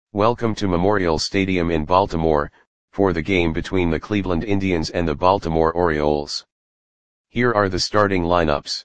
Welcome to Memorial Stadium in Baltimore, for the game between the Cleveland Indians and the Baltimore Orioles. Here are the starting lineups.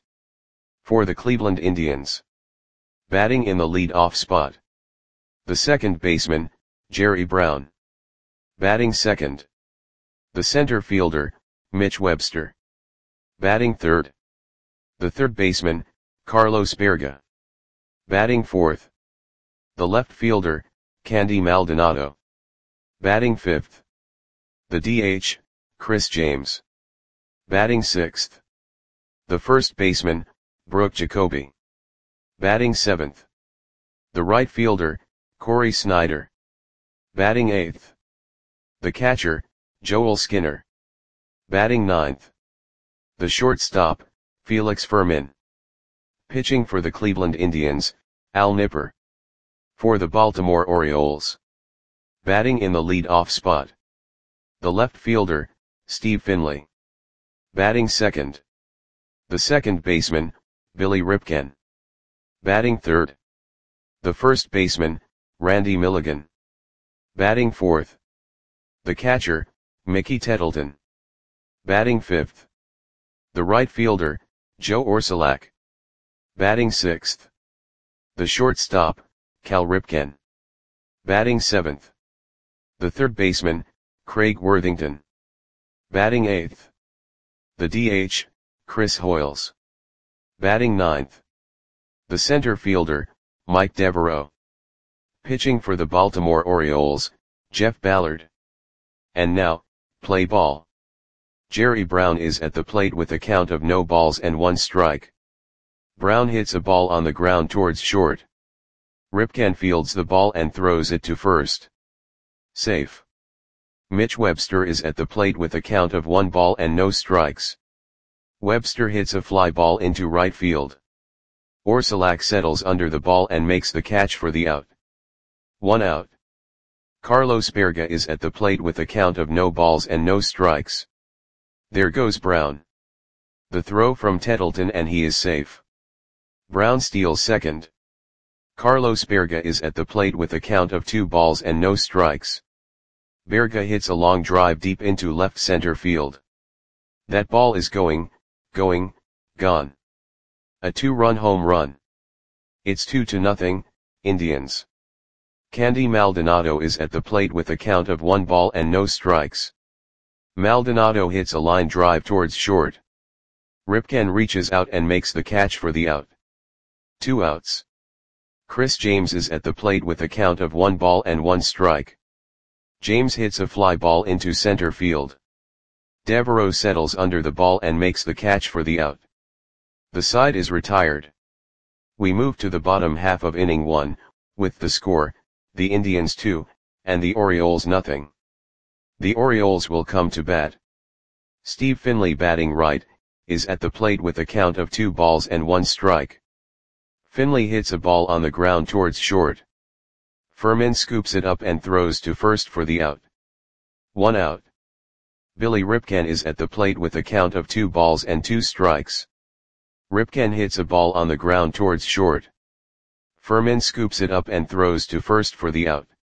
For the Cleveland Indians. Batting in the lead-off spot. The second baseman, Jerry Brown. Batting second. The center fielder, Mitch Webster. Batting third. The third baseman, Carlos Baerga. Batting fourth. The left fielder, Candy Maldonado. Batting fifth. The DH, Chris James. Batting sixth. The first baseman, Brooke Jacoby. Batting seventh. The right fielder, Cory Snyder. Batting eighth. The catcher, Joel Skinner. Batting ninth. The shortstop, Felix Fermin. Pitching for the Cleveland Indians, Al Nipper. For the Baltimore Orioles. Batting in the lead-off spot. The left fielder, Steve Finley. Batting second. The second baseman, Billy Ripken. Batting third. The first baseman, Randy Milligan. Batting fourth. The catcher, Mickey Tettleton. Batting fifth. The right fielder, Joe Orsulak. Batting sixth. The shortstop, Cal Ripken. Batting seventh. The third baseman, Craig Worthington. Batting eighth. The DH, Chris Hoiles. Batting ninth. The center fielder, Mike Devereaux. Pitching for the Baltimore Orioles, Jeff Ballard. And now, play ball. Jerry Brown is at the plate with a count of no balls and one strike. Brown hits a ball on the ground towards short. Ripken fields the ball and throws it to first. Safe. Mitch Webster is at the plate with a count of 1 ball and no strikes. Webster hits a fly ball into right field. Orsulak settles under the ball and makes the catch for the out. 1 out. Carlos Baerga is at the plate with a count of no balls and no strikes. There goes Brown. The throw from Tettleton and he is safe. Brown steals second. Carlos Baerga is at the plate with a count of 2 balls and no strikes. Baerga hits a long drive deep into left center field. That ball is gone. A 2-run home run. It's 2-0, Indians. Candy Maldonado is at the plate with a count of 1 ball and no strikes. Maldonado hits a line drive towards short. Ripken reaches out and makes the catch for the out. 2 outs. Chris James is at the plate with a count of 1 ball and 1 strike. James hits a fly ball into center field. Devereaux settles under the ball and makes the catch for the out. The side is retired. We move to the bottom half of inning 1, with the score, the Indians 2, and the Orioles nothing. The Orioles will come to bat. Steve Finley, batting right, is at the plate with a count of 2 balls and 1 strike. Finley hits a ball on the ground towards short. Fermin scoops it up and throws to first for the out. 1 out. Billy Ripken is at the plate with a count of 2 balls and 2 strikes. Ripken hits a ball on the ground towards short. Fermin scoops it up and throws to first for the out.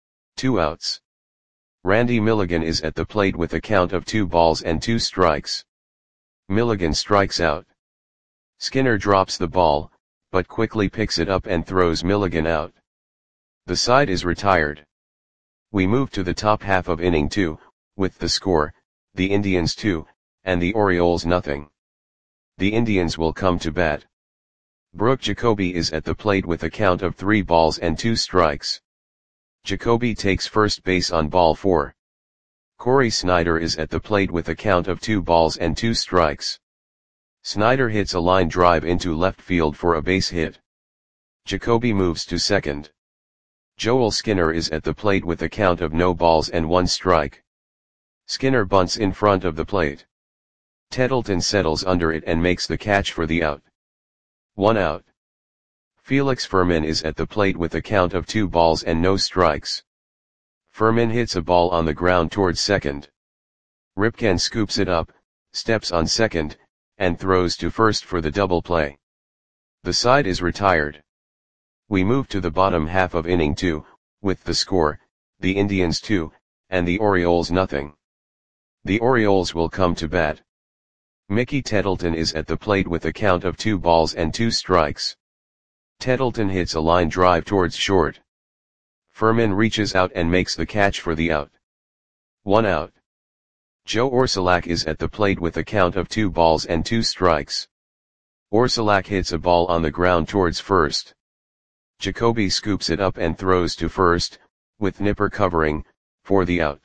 2 outs. Randy Milligan is at the plate with a count of 2 balls and 2 strikes. Milligan strikes out. Skinner drops the ball, but quickly picks it up and throws Milligan out. The side is retired. We move to the top half of inning 2, with the score, the Indians 2, and the Orioles nothing. The Indians will come to bat. Brooke Jacoby is at the plate with a count of 3 balls and 2 strikes. Jacoby takes first base on ball 4. Cory Snyder is at the plate with a count of 2 balls and 2 strikes. Snyder hits a line drive into left field for a base hit. Jacoby moves to second. Joel Skinner is at the plate with a count of no balls and 1 strike. Skinner bunts in front of the plate. Tettleton settles under it and makes the catch for the out. 1 out. Felix Fermin is at the plate with a count of 2 balls and no strikes. Fermin hits a ball on the ground towards second. Ripken scoops it up, steps on second, and throws to first for the double play. The side is retired. We move to the bottom half of inning 2, with the score, the Indians 2, and the Orioles nothing. The Orioles will come to bat. Mickey Tettleton is at the plate with a count of 2 balls and 2 strikes. Tettleton hits a line drive towards short. Furman reaches out and makes the catch for the out. 1 out. Joe Orsulak is at the plate with a count of 2 balls and 2 strikes. Orsulak hits a ball on the ground towards first. Jacoby scoops it up and throws to first, with Nipper covering, for the out.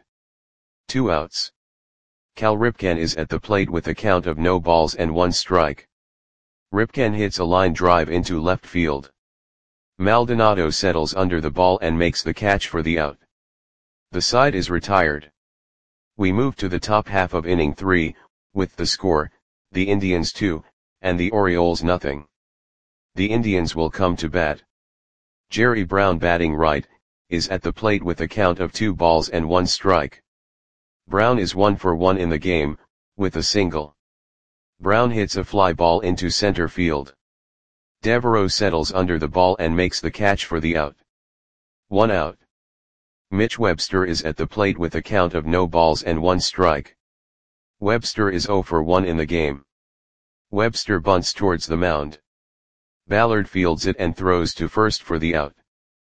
2 outs. Cal Ripken is at the plate with a count of no balls and 1 strike. Ripken hits a line drive into left field. Maldonado settles under the ball and makes the catch for the out. The side is retired. We move to the top half of inning 3, with the score, the Indians 2, and the Orioles nothing. The Indians will come to bat. Jerry Brown, batting right, is at the plate with a count of 2 balls and 1 strike. Brown is 1 for 1 in the game, with a single. Brown hits a fly ball into center field. Devereaux settles under the ball and makes the catch for the out. 1 out. Mitch Webster is at the plate with a count of no balls and 1 strike. Webster is 0 for 1 in the game. Webster bunts towards the mound. Ballard fields it and throws to first for the out.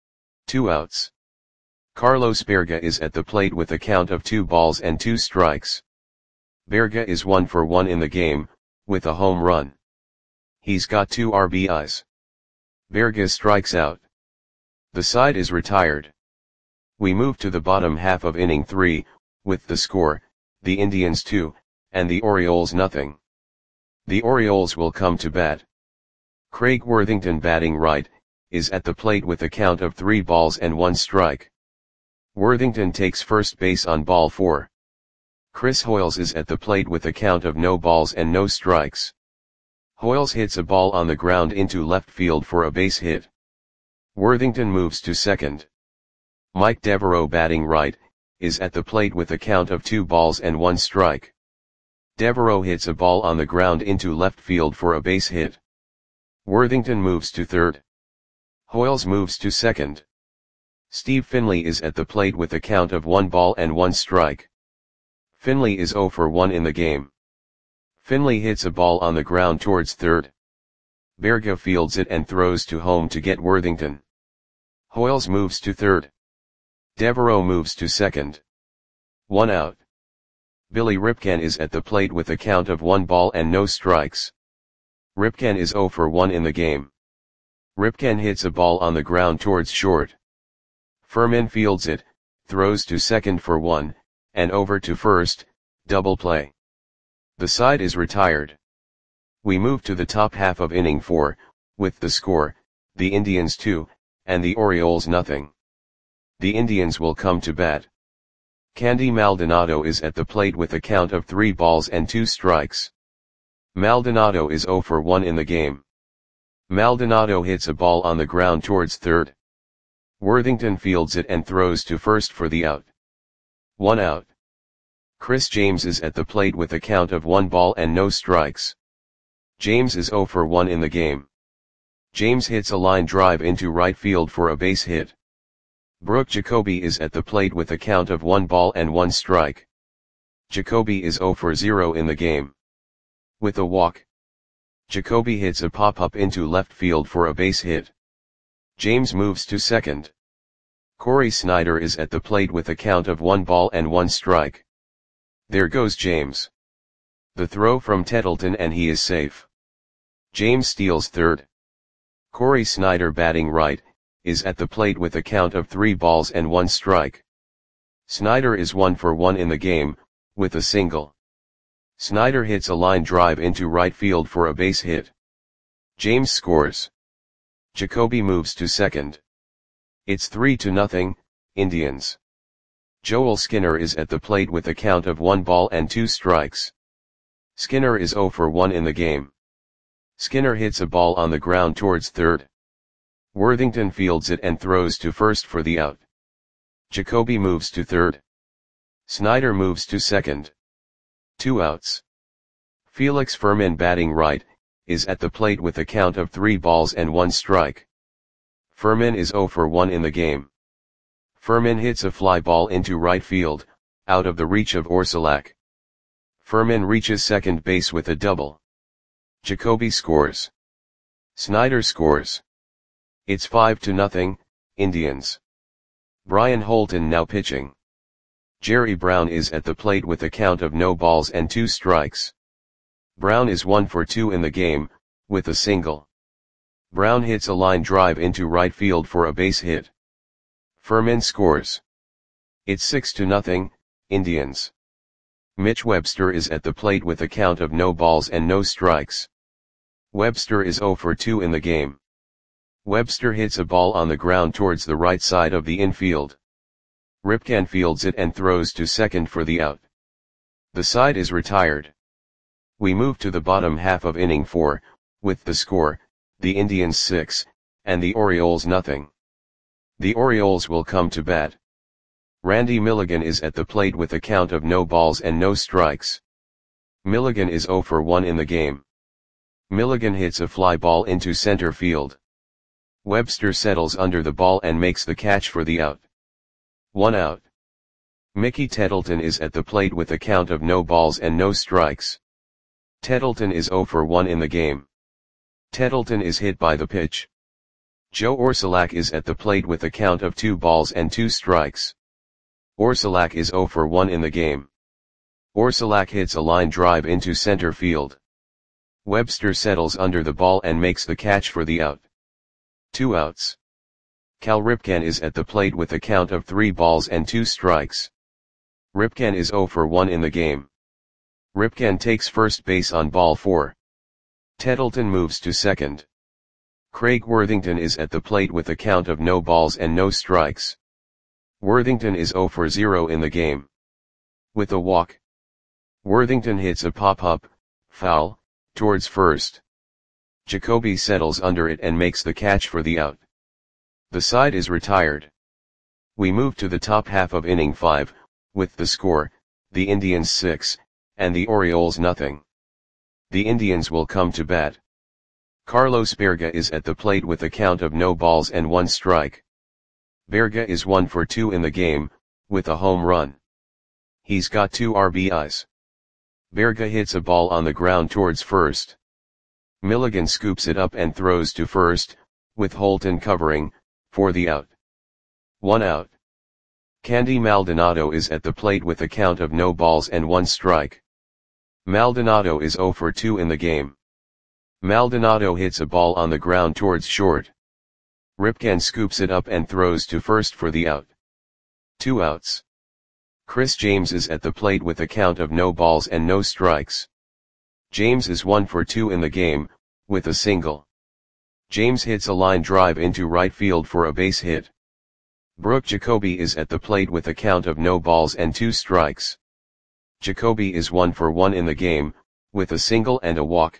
2 outs. Carlos Berga is at the plate with a count of 2 balls and 2 strikes. Berga is 1 for 1 in the game, with a home run. He's got 2 RBIs. Berga strikes out. The side is retired. We move to the bottom half of inning 3, with the score, the Indians 2, and the Orioles nothing. The Orioles will come to bat. Craig Worthington, batting right, is at the plate with a count of 3 balls and 1 strike. Worthington takes first base on ball 4. Chris Hoiles is at the plate with a count of no balls and no strikes. Hoiles hits a ball on the ground into left field for a base hit. Worthington moves to second. Mike Devereaux, batting right, is at the plate with a count of 2 balls and 1 strike. Devereaux hits a ball on the ground into left field for a base hit. Worthington moves to third. Hoiles moves to second. Steve Finley is at the plate with a count of 1 ball and 1 strike. Finley is 0 for 1 in the game. Finley hits a ball on the ground towards third. Berga fields it and throws to home to get Worthington. Hoiles moves to third. Devereaux moves to second. 1 out. Billy Ripken is at the plate with a count of 1 ball and no strikes. Ripken is 0 for 1 in the game. Ripken hits a ball on the ground towards short. Furman fields it, throws to second for 1, and over to first, double play. The side is retired. We move to the top half of inning 4, with the score, the Indians 2, and the Orioles nothing. The Indians will come to bat. Candy Maldonado is at the plate with a count of 3 balls and 2 strikes. Maldonado is 0 for 1 in the game. Maldonado hits a ball on the ground towards third. Worthington fields it and throws to first for the out. 1 out. Chris James is at the plate with a count of 1 ball and no strikes. James is 0 for 1 in the game. James hits a line drive into right field for a base hit. Brooke Jacoby is at the plate with a count of 1 ball and 1 strike. Jacoby is 0 for 0 in the game. With a walk, Jacoby hits a pop-up into left field for a base hit. James moves to second. Corey Snyder is at the plate with a count of 1 ball and 1 strike. There goes James. The throw from Tettleton and he is safe. James steals third. Corey Snyder, batting right, is at the plate with a count of 3 balls and 1 strike. Snyder is 1 for 1 in the game, with a single. Snyder hits a line drive into right field for a base hit. James scores. Jacoby moves to second. It's 3-0, Indians. Joel Skinner is at the plate with a count of 1 ball and 2 strikes. Skinner is 0 for 1 in the game. Skinner hits a ball on the ground towards third. Worthington fields it and throws to first for the out. Jacoby moves to third. Snyder moves to second. 2 outs. Felix Furman, batting right, is at the plate with a count of 3 balls and 1 strike. Furman is 0 for 1 in the game. Furman hits a fly ball into right field, out of the reach of Orsulak. Furman reaches second base with a double. Jacoby scores. Snyder scores. It's 5-0, Indians. Brian Holton now pitching. Jerry Brown is at the plate with a count of no balls and 2 strikes. Brown is 1 for 2 in the game, with a single. Brown hits a line drive into right field for a base hit. Furman scores. It's 6-0, Indians. Mitch Webster is at the plate with a count of no balls and no strikes. Webster is 0 for 2 in the game. Webster hits a ball on the ground towards the right side of the infield. Ripken fields it and throws to second for the out. The side is retired. We move to the bottom half of inning 4, with the score, the Indians 6, and the Orioles nothing. The Orioles will come to bat. Randy Milligan is at the plate with a count of no balls and no strikes. Milligan is 0 for 1 in the game. Milligan hits a fly ball into center field. Webster settles under the ball and makes the catch for the out. 1 out. Mickey Tettleton is at the plate with a count of no balls and no strikes. Tettleton is 0 for 1 in the game. Tettleton is hit by the pitch. Joe Orsulak is at the plate with a count of 2 balls and 2 strikes. Orsulak is 0 for 1 in the game. Orsulak hits a line drive into center field. Webster settles under the ball and makes the catch for the out. 2 outs. Cal Ripken is at the plate with a count of 3 balls and 2 strikes. Ripken is 0 for 1 in the game. Ripken takes first base on ball 4. Tettleton moves to second. Craig Worthington is at the plate with a count of no balls and no strikes. Worthington is 0 for 0 in the game. With a walk. Worthington hits a pop-up, foul, towards first. Jacoby settles under it and makes the catch for the out. The side is retired. We move to the top half of inning 5, with the score, the Indians 6, and the Orioles nothing. The Indians will come to bat. Carlos Berga is at the plate with a count of no balls and 1 strike. Berga is 1 for 2 in the game, with a home run. He's got 2 RBIs. Berga hits a ball on the ground towards first. Milligan scoops it up and throws to first, with Holton covering, for the out. 1 out. Candy Maldonado is at the plate with a count of no balls and 1 strike. Maldonado is 0 for 2 in the game. Maldonado hits a ball on the ground towards short. Ripken scoops it up and throws to first for the out. 2 outs. Chris James is at the plate with a count of no balls and no strikes. James is 1 for 2 in the game, with a single. James hits a line drive into right field for a base hit. Brooke Jacoby is at the plate with a count of no balls and 2 strikes. Jacoby is 1 for 1 in the game, with a single and a walk.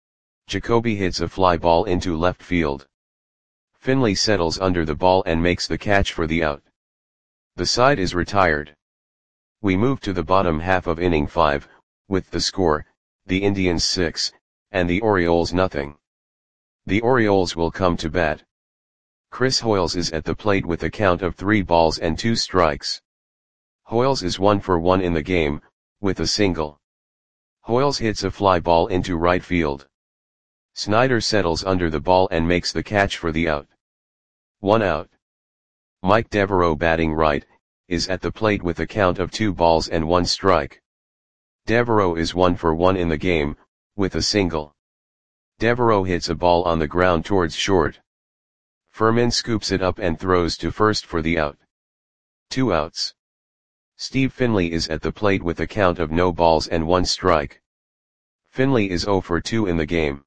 Jacoby hits a fly ball into left field. Finley settles under the ball and makes the catch for the out. The side is retired. We move to the bottom half of inning 5, with the score, the Indians 6, and the Orioles nothing. The Orioles will come to bat. Chris Hoiles is at the plate with a count of 3 balls and 2 strikes. Hoiles is 1 for 1 in the game, with a single. Hoiles hits a fly ball into right field. Snyder settles under the ball and makes the catch for the out. 1 out. Mike Devereaux batting right, is at the plate with a count of 2 balls and 1 strike. Devereaux is 1 for 1 in the game, with a single. Devereaux hits a ball on the ground towards short. Furman scoops it up and throws to first for the out. 2 outs. Steve Finley is at the plate with a count of no balls and 1 strike. Finley is 0 for 2 in the game.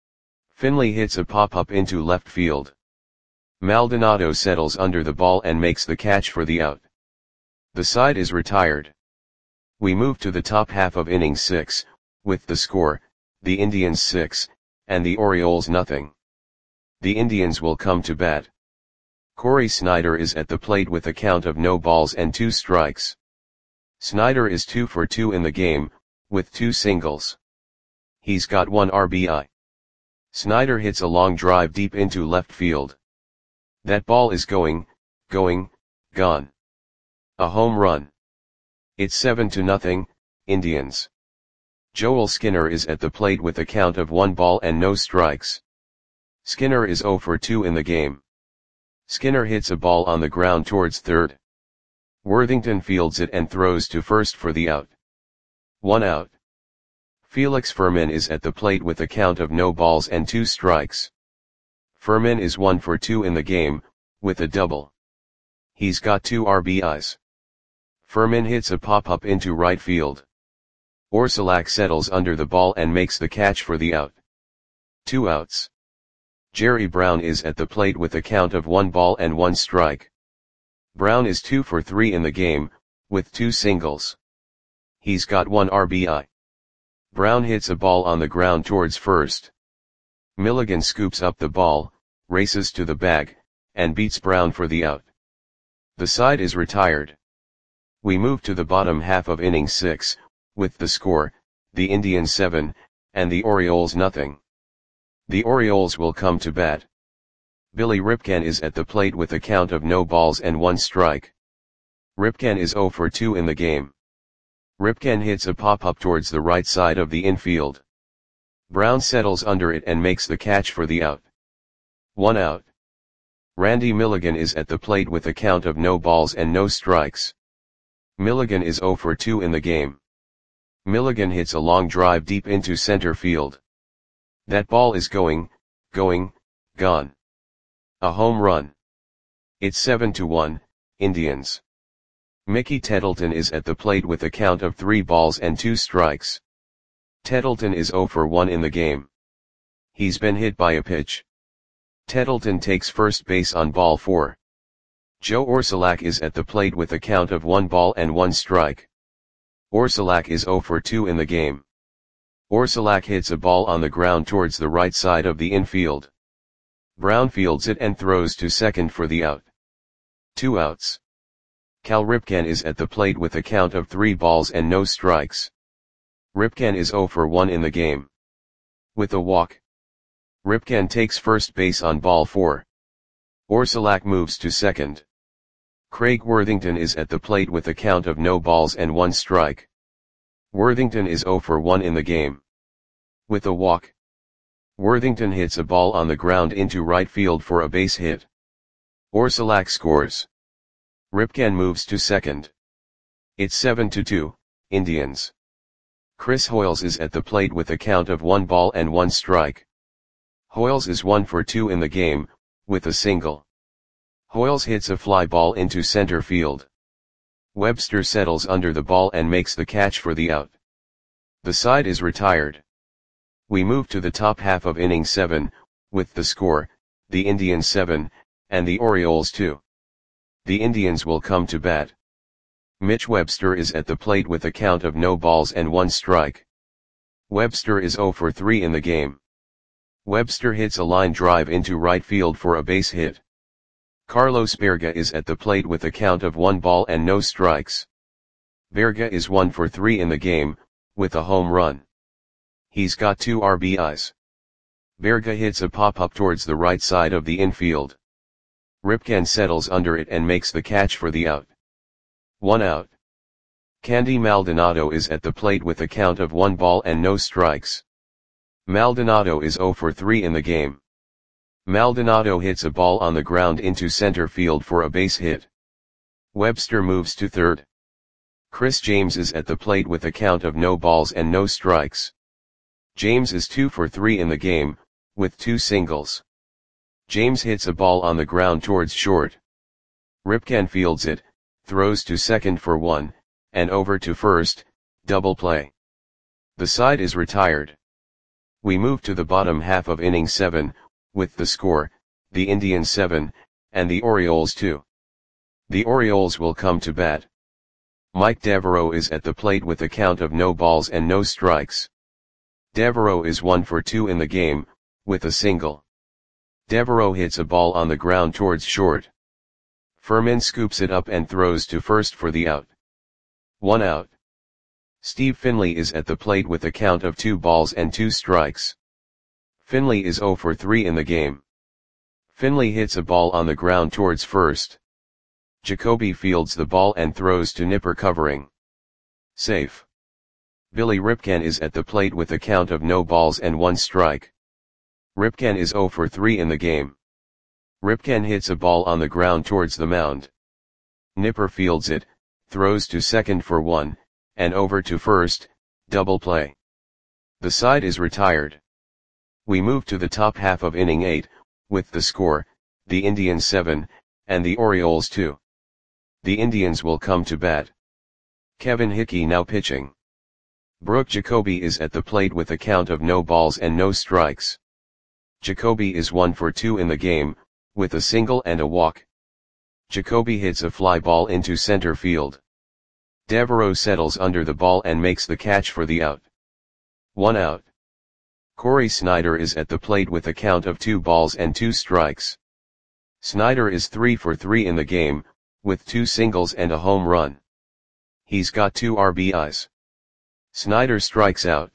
Finley hits a pop-up into left field. Maldonado settles under the ball and makes the catch for the out. The side is retired. We move to the top half of inning 6, with the score, the Indians 6, and the Orioles nothing. The Indians will come to bat. Corey Snyder is at the plate with a count of no balls and 2 strikes. Snyder is 2 for 2 in the game, with 2 singles. He's got 1 RBI. Snyder hits a long drive deep into left field. That ball is gone. A home run. It's 7-0, Indians. Joel Skinner is at the plate with a count of 1 ball and no strikes. Skinner is 0 for 2 in the game. Skinner hits a ball on the ground towards third. Worthington fields it and throws to first for the out. 1 out. Felix Fermin is at the plate with a count of no balls and 2 strikes. Fermin is 1 for 2 in the game, with a double. He's got 2 RBIs. Fermin hits a pop-up into right field. Orsulak settles under the ball and makes the catch for the out. 2 outs. Jerry Brown is at the plate with a count of 1 ball and 1 strike. Brown is 2 for 3 in the game, with 2 singles. He's got 1 RBI. Brown hits a ball on the ground towards first. Milligan scoops up the ball, races to the bag, and beats Brown for the out. The side is retired. We move to the bottom half of inning 6, with the score, the Indians 7, and the Orioles nothing. The Orioles will come to bat. Billy Ripken is at the plate with a count of no balls and 1 strike. Ripken is 0 for 2 in the game. Ripken hits a pop-up towards the right side of the infield. Brown settles under it and makes the catch for the out. 1 out. Randy Milligan is at the plate with a count of no balls and no strikes. Milligan is 0 for 2 in the game. Milligan hits a long drive deep into center field. That ball is gone. A home run. It's 7-1, Indians. Mickey Tettleton is at the plate with a count of 3 balls and 2 strikes. Tettleton is 0 for 1 in the game. He's been hit by a pitch. Tettleton takes first base on ball 4. Joe Orsulak is at the plate with a count of 1 ball and 1 strike. Orsulak is 0 for 2 in the game. Orsulak hits a ball on the ground towards the right side of the infield. Brown fields it and throws to second for the out. 2 outs. Cal Ripken is at the plate with a count of 3 balls and no strikes. Ripken is 0 for 1 in the game. With a walk. Ripken takes first base on ball 4. Orsulak moves to second. Craig Worthington is at the plate with a count of no balls and 1 strike. Worthington is 0 for 1 in the game. With a walk. Worthington hits a ball on the ground into right field for a base hit. Orsulak scores. Ripken moves to second. It's 7-2, Indians. Chris Hoiles is at the plate with a count of 1 ball and 1 strike. Hoiles is 1 for 2 in the game, with a single. Hoiles hits a fly ball into center field. Webster settles under the ball and makes the catch for the out. The side is retired. We move to the top half of inning 7, with the score, the Indians 7, and the Orioles 2. The Indians will come to bat. Mitch Webster is at the plate with a count of no balls and 1 strike. Webster is 0 for 3 in the game. Webster hits a line drive into right field for a base hit. Carlos Berga is at the plate with a count of 1 ball and no strikes. Berga is 1 for 3 in the game, with a home run. He's got 2 RBIs. Berga hits a pop-up towards the right side of the infield. Ripken settles under it and makes the catch for the out. 1 out. Candy Maldonado is at the plate with a count of 1 ball and no strikes. Maldonado is 0 for 3 in the game. Maldonado hits a ball on the ground into center field for a base hit. Webster moves to third. Chris James is at the plate with a count of no balls and no strikes. James is 2 for 3 in the game, with 2 singles. James hits a ball on the ground towards short. Ripken fields it, throws to second for 1, and over to first, double play. The side is retired. We move to the bottom half of inning 7, with the score, the Indians 7, and the Orioles 2. The Orioles will come to bat. Mike Devereaux is at the plate with a count of no balls and no strikes. Devereaux is 1 for 2 in the game, with a single. Devereaux hits a ball on the ground towards short. Fermin scoops it up and throws to first for the out. 1 out. Steve Finley is at the plate with a count of 2 balls and 2 strikes. Finley is 0 for 3 in the game. Finley hits a ball on the ground towards first. Jacoby fields the ball and throws to Nipper covering. Safe. Billy Ripken is at the plate with a count of no balls and 1 strike. Ripken is 0 for 3 in the game. Ripken hits a ball on the ground towards the mound. Nipper fields it, throws to second for 1, and over to first, double play. The side is retired. We move to the top half of inning 8, with the score, the Indians 7, and the Orioles 2. The Indians will come to bat. Kevin Hickey now pitching. Brooke Jacoby is at the plate with a count of no balls and no strikes. Jacoby is 1 for 2 in the game, with a single and a walk. Jacoby hits a fly ball into center field. Devereaux settles under the ball and makes the catch for the out. 1 out. Corey Snyder is at the plate with a count of 2 balls and 2 strikes. Snyder is 3 for 3 in the game, with 2 singles and a home run. He's got 2 RBIs. Snyder strikes out.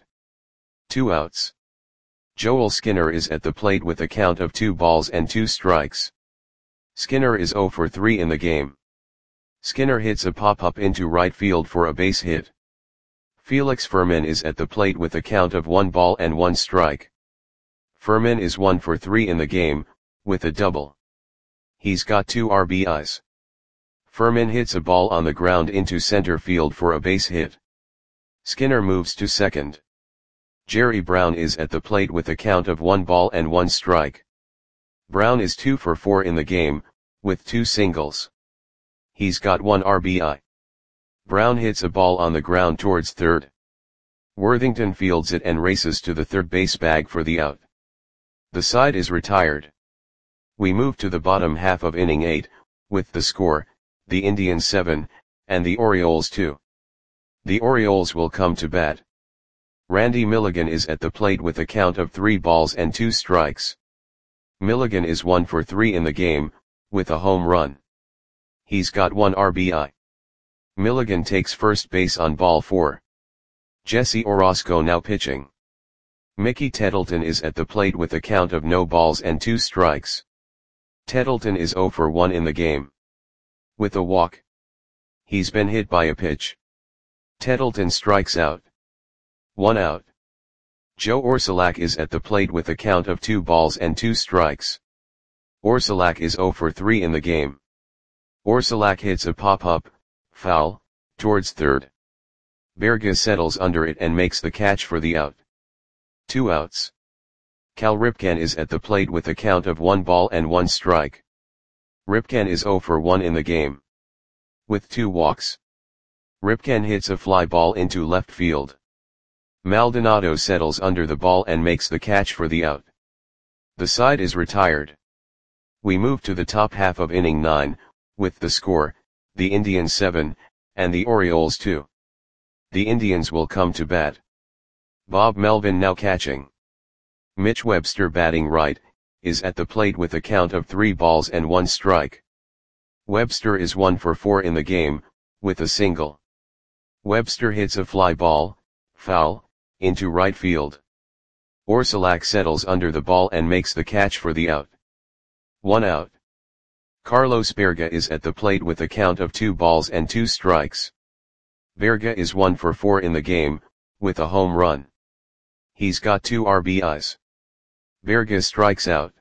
2 outs. Joel Skinner is at the plate with a count of 2 balls and 2 strikes. Skinner is 0 for 3 in the game. Skinner hits a pop-up into right field for a base hit. Felix Fermin is at the plate with a count of 1 ball and 1 strike. Fermin is 1 for 3 in the game, with a double. He's got 2 RBIs. Fermin hits a ball on the ground into center field for a base hit. Skinner moves to second. Jerry Brown is at the plate with a count of 1 ball and 1 strike. Brown is 2 for 4 in the game, with 2 singles. He's got 1 RBI. Brown hits a ball on the ground towards third. Worthington fields it and races to the third base bag for the out. The side is retired. We move to the bottom half of inning 8, with the score, the Indians 7, and the Orioles 2. The Orioles will come to bat. Randy Milligan is at the plate with a count of 3 balls and 2 strikes. Milligan is 1 for 3 in the game, with a home run. He's got 1 RBI. Milligan takes first base on ball 4. Jesse Orozco now pitching. Mickey Tettleton is at the plate with a count of no balls and 2 strikes. Tettleton is 0 for 1 in the game. With a walk. He's been hit by a pitch. Tettleton strikes out. 1 out. Joe Orsulak is at the plate with a count of 2 balls and 2 strikes. Orsulak is 0 for 3 in the game. Orsulak hits a pop-up, foul, towards third. Berga settles under it and makes the catch for the out. 2 outs. Cal Ripken is at the plate with a count of 1 ball and 1 strike. Ripken is 0 for 1 in the game. With 2 walks. Ripken hits a fly ball into left field. Maldonado settles under the ball and makes the catch for the out. The side is retired. We move to the top half of inning 9, with the score, the Indians 7, and the Orioles 2. The Indians will come to bat. Bob Melvin now catching. Mitch Webster batting right, is at the plate with a count of 3 balls and 1 strike. Webster is 1 for 4 in the game, with a single. Webster hits a fly ball, foul, into right field. Orsulak settles under the ball and makes the catch for the out. 1 out. Carlos Berga is at the plate with a count of 2 balls and 2 strikes. Berga is 1 for 4 in the game, with a home run. He's got 2 RBIs. Berga strikes out.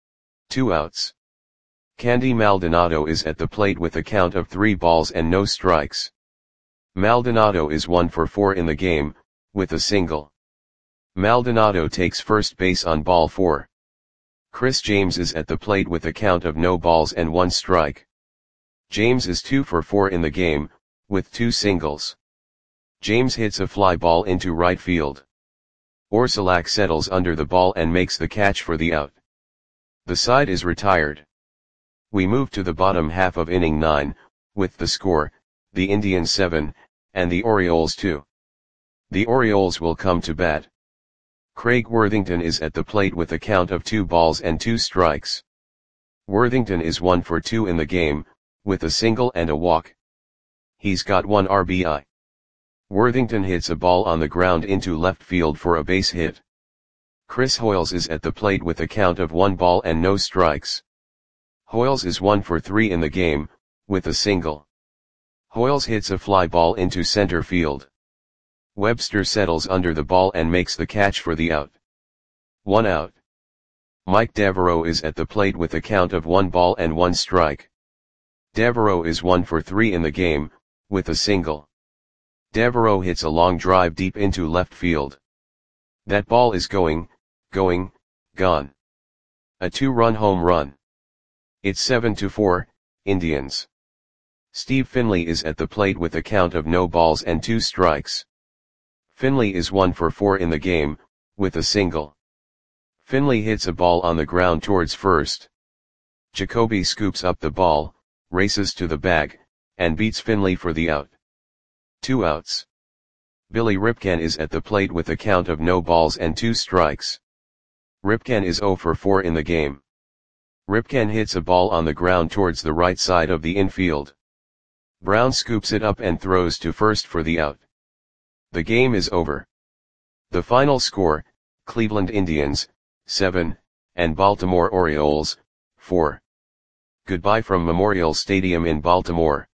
2 outs. Candy Maldonado is at the plate with a count of 3 balls and no strikes. Maldonado is 1 for 4 in the game, with a single. Maldonado takes first base on ball 4. Chris James is at the plate with a count of no balls and 1 strike. James is 2 for 4 in the game, with 2 singles. James hits a fly ball into right field. Orsulak settles under the ball and makes the catch for the out. The side is retired. We move to the bottom half of inning 9, with the score, the Indians 7, and the Orioles 2. The Orioles will come to bat. Craig Worthington is at the plate with a count of 2 balls and 2 strikes. Worthington is 1 for 2 in the game, with a single and a walk. He's got 1 RBI. Worthington hits a ball on the ground into left field for a base hit. Chris Hoiles is at the plate with a count of 1 ball and no strikes. Hoiles is 1 for 3 in the game, with a single. Hoyles hits a fly ball into center field. Webster settles under the ball and makes the catch for the out. 1 out. Mike Devereaux is at the plate with a count of 1 ball and 1 strike. Devereaux is 1 for 3 in the game, with a single. Devereaux hits a long drive deep into left field. That ball is gone. A 2-run home run. It's 7-4, Indians. Steve Finley is at the plate with a count of no balls and 2 strikes. Finley is 1 for 4 in the game, with a single. Finley hits a ball on the ground towards first. Jacoby scoops up the ball, races to the bag, and beats Finley for the out. 2 outs. Billy Ripken is at the plate with a count of no balls and 2 strikes. Ripken is 0 for 4 in the game. Ripken hits a ball on the ground towards the right side of the infield. Brown scoops it up and throws to first for the out. The game is over. The final score, Cleveland Indians, 7, and Baltimore Orioles, 4. Goodbye from Memorial Stadium in Baltimore.